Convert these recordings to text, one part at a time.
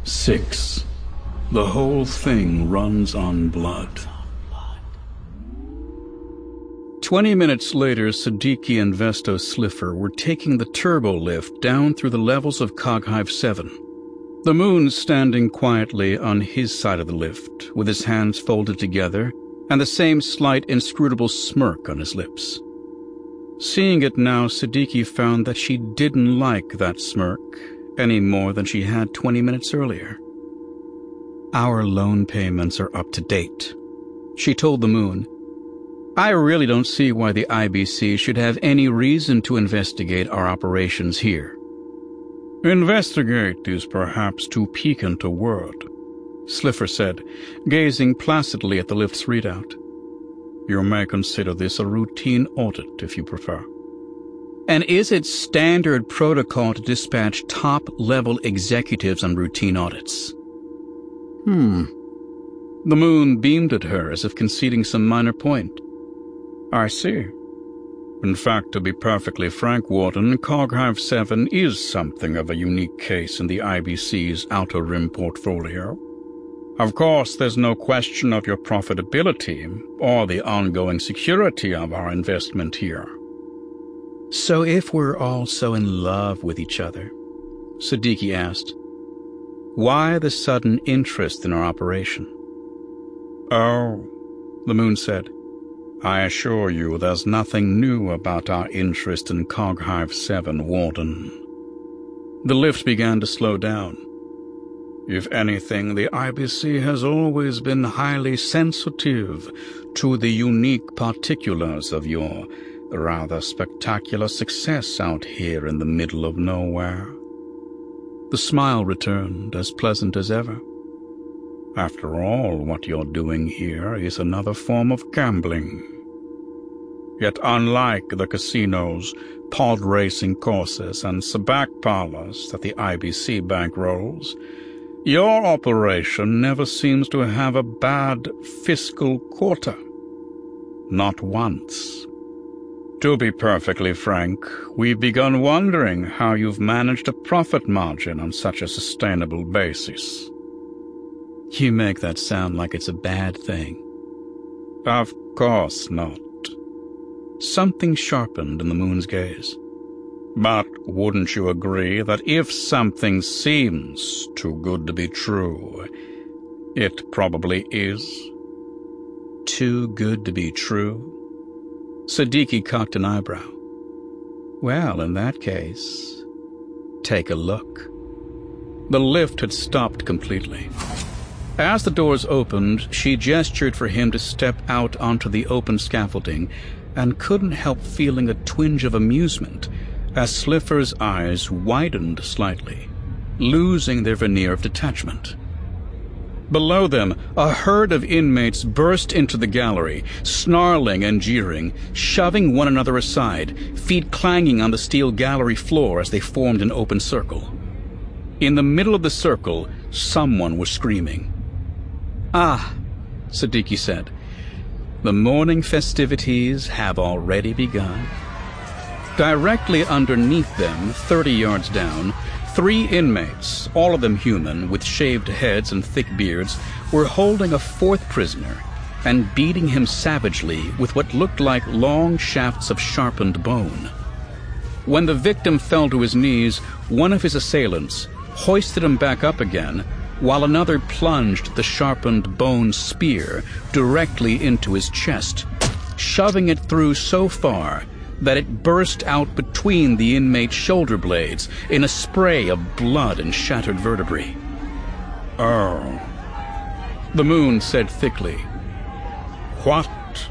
6. The whole thing runs on blood. 20 minutes later, Siddiqui and Vesto Slipher were taking the turbo lift down through the levels of Coghive 7. The Moon standing quietly on his side of the lift, with his hands folded together and the same slight inscrutable smirk on his lips. Seeing it now, Siddiqui found that she didn't like that smirk any more than she had 20 minutes earlier. "Our loan payments are up to date," she told the Moon. "I really don't see why the IBC should have any reason to investigate our operations here." "Investigate is perhaps too piquant a word," Slipher said, gazing placidly at the lift's readout. "You may consider this a routine audit, if you prefer." "And is it standard protocol to dispatch top-level executives on routine audits?" The Moon beamed at her as if conceding some minor point. "I see. In fact, to be perfectly frank, Warden, Coghive 7 is something of a unique case in the IBC's Outer Rim portfolio. Of course, there's no question of your profitability or the ongoing security of our investment here." "So if we're all so in love with each other," Siddiqui asked, "why the sudden interest in our operation?" "Oh," the Moon said, "I assure you there's nothing new about our interest in Coghive 7, Warden." The lift began to slow down. "If anything, the IBC has always been highly sensitive to the unique particulars of your rather spectacular success out here in the middle of nowhere." The smile returned, as pleasant as ever. "After all, what you're doing here is another form of gambling. Yet unlike the casinos, pod racing courses, and sabacc parlors that the IBC bankrolls, your operation never seems to have a bad fiscal quarter. Not once. To be perfectly frank, we've begun wondering how you've managed a profit margin on such a sustainable basis." "You make that sound like it's a bad thing." "Of course not." Something sharpened in the Moon's gaze. "But wouldn't you agree that if something seems too good to be true, it probably is?" "Too good to be true?" Siddiqui cocked an eyebrow. "Well, in that case, take a look." The lift had stopped completely. As the doors opened, she gestured for him to step out onto the open scaffolding and couldn't help feeling a twinge of amusement as Slipher's eyes widened slightly, losing their veneer of detachment. Below them, a herd of inmates burst into the gallery, snarling and jeering, shoving one another aside, feet clanging on the steel gallery floor as they formed an open circle. In the middle of the circle, someone was screaming. "Ah," Siddiqui said, "the morning festivities have already begun." Directly underneath them, 30 yards down, 3 inmates, all of them human, with shaved heads and thick beards, were holding a 4th prisoner and beating him savagely with what looked like long shafts of sharpened bone. When the victim fell to his knees, one of his assailants hoisted him back up again, while another plunged the sharpened bone spear directly into his chest, shoving it through so far that it burst out between the inmate's shoulder blades in a spray of blood and shattered vertebrae. "Oh," the Moon said thickly. "What?"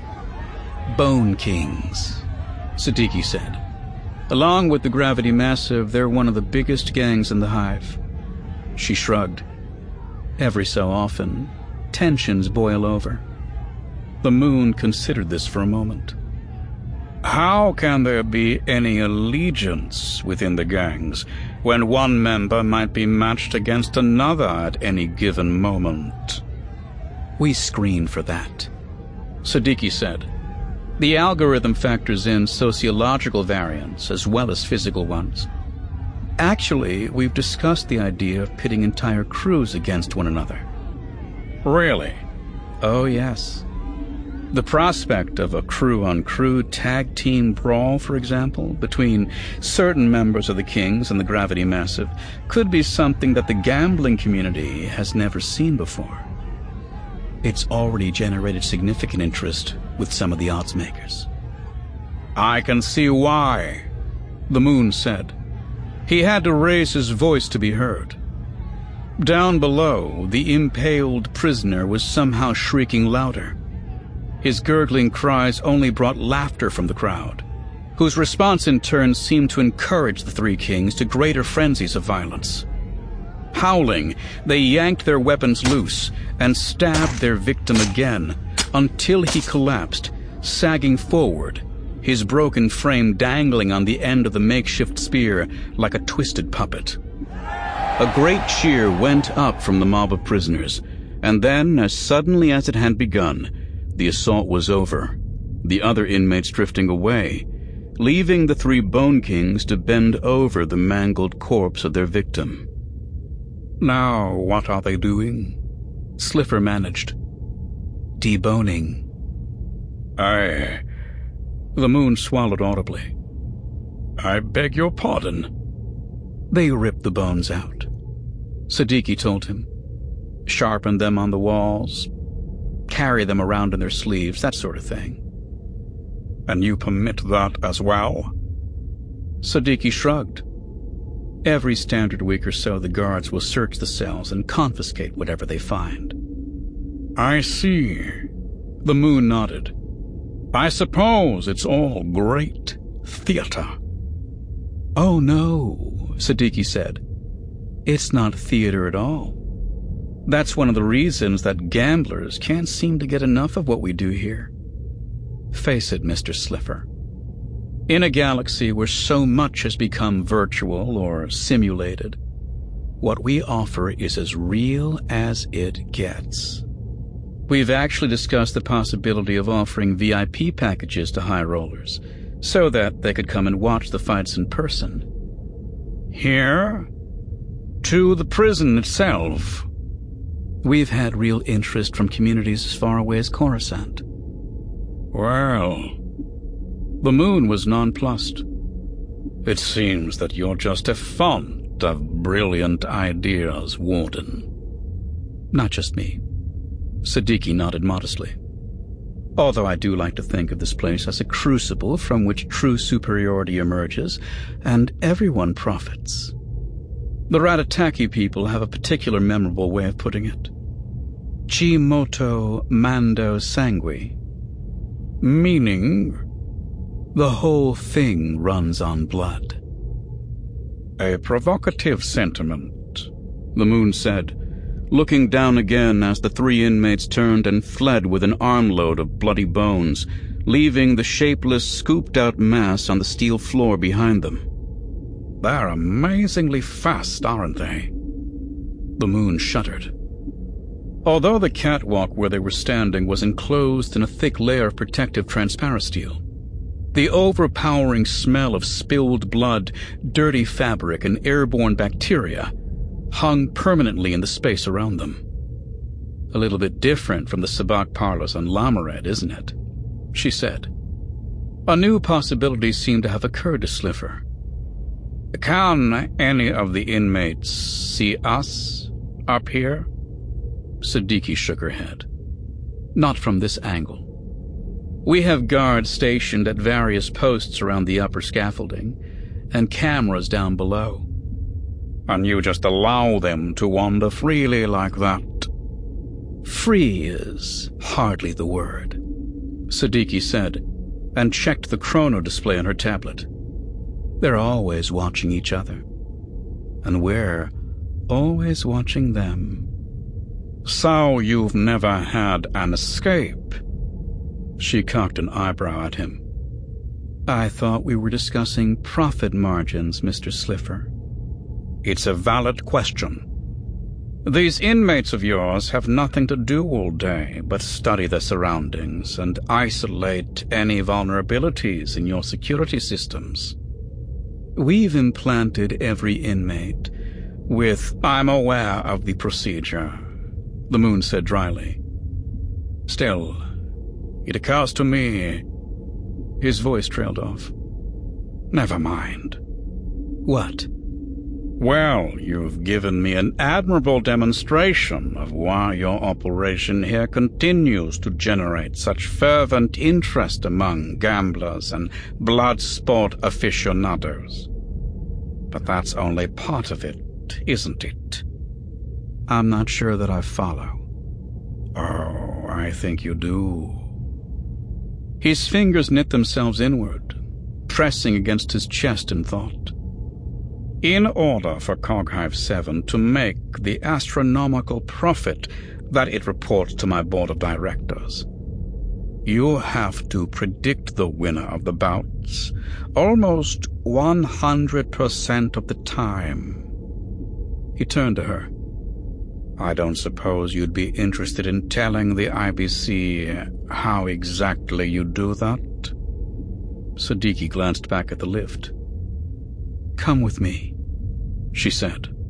"Bone Kings," Siddiqui said. "Along with the Gravity Massive, they're one of the biggest gangs in the Hive." She shrugged. "Every so often, tensions boil over." The Moon considered this for a moment. "How can there be any allegiance within the gangs when one member might be matched against another at any given moment?" "We screen for that," Siddiqui said. "The algorithm factors in sociological variants as well as physical ones. Actually, we've discussed the idea of pitting entire crews against one another. Really? Oh, yes. The prospect of a crew-on-crew tag-team brawl, for example, between certain members of the Kings and the Gravity Massive could be something that the gambling community has never seen before. It's already generated significant interest with some of the odds makers. I can see why, the Moon said. He had to raise his voice to be heard. Down below, the impaled prisoner was somehow shrieking louder. His gurgling cries only brought laughter from the crowd, whose response in turn seemed to encourage the three kings to greater frenzies of violence. Howling, they yanked their weapons loose and stabbed their victim again until he collapsed, sagging forward, his broken frame dangling on the end of the makeshift spear like a twisted puppet. A great cheer went up from the mob of prisoners, and then, as suddenly as it had begun, the assault was over, the other inmates drifting away, leaving the three Bone Kings to bend over the mangled corpse of their victim. Now, what are they doing? Slipher managed. Deboning. The Moon swallowed audibly. I beg your pardon. They ripped the bones out, Siddiqui told him. Sharpened them on the walls, carry them around in their sleeves, that sort of thing. And you permit that as well? Siddiqui shrugged. Every standard week or so, the guards will search the cells and confiscate whatever they find. I see. The Moon nodded. I suppose it's all great theater. Oh, no, Siddiqui said. It's not theater at all. That's one of the reasons that gamblers can't seem to get enough of what we do here. Face it, Mr. Slipher. In a galaxy where so much has become virtual or simulated, what we offer is as real as it gets. We've actually discussed the possibility of offering VIP packages to high rollers, so that they could come and watch the fights in person. Here? To the prison itself? We've had real interest from communities as far away as Coruscant. Well, the Moon was nonplussed. It seems that you're just a font of brilliant ideas, Warden. Not just me. Siddiqui nodded modestly. Although I do like to think of this place as a crucible from which true superiority emerges, and everyone profits. The Ratataki people have a particular memorable way of putting it. Chi moto mando sangue. Meaning? The whole thing runs on blood. A provocative sentiment, the Moon said, looking down again as the three inmates turned and fled with an armload of bloody bones, leaving the shapeless, scooped-out mass on the steel floor behind them. They're amazingly fast, aren't they? The Moon shuddered. Although the catwalk where they were standing was enclosed in a thick layer of protective transparasteel, the overpowering smell of spilled blood, dirty fabric, and airborne bacteria hung permanently in the space around them. A little bit different from the sabacc parlors on Lamared, isn't it? She said. A new possibility seemed to have occurred to Slipher. Can any of the inmates see us up here? Siddiqui shook her head. Not from this angle. We have guards stationed at various posts around the upper scaffolding, and cameras down below. And you just allow them to wander freely like that? Free is hardly the word, Siddiqui said, and checked the chrono display on her tablet. They're always watching each other, and we're always watching them. So you've never had an escape? She cocked an eyebrow at him. I thought we were discussing profit margins, Mr. Slipher. It's a valid question. These inmates of yours have nothing to do all day but study their surroundings and isolate any vulnerabilities in your security systems. We've implanted every inmate with... I'm aware of the procedure, the Moon said dryly. Still, it occurs to me... His voice trailed off. Never mind. What? Well, you've given me an admirable demonstration of why your operation here continues to generate such fervent interest among gamblers and blood sport aficionados. But that's only part of it, isn't it? I'm not sure that I follow. Oh, I think you do. His fingers knit themselves inward, pressing against his chest in thought. In order for Coghive 7 to make the astronomical profit that it reports to my board of directors, you have to predict the winner of the bouts almost 100% of the time. He turned to her. I don't suppose you'd be interested in telling the IBC how exactly you do that? Siddiqui glanced back at the lift. Come with me, she said.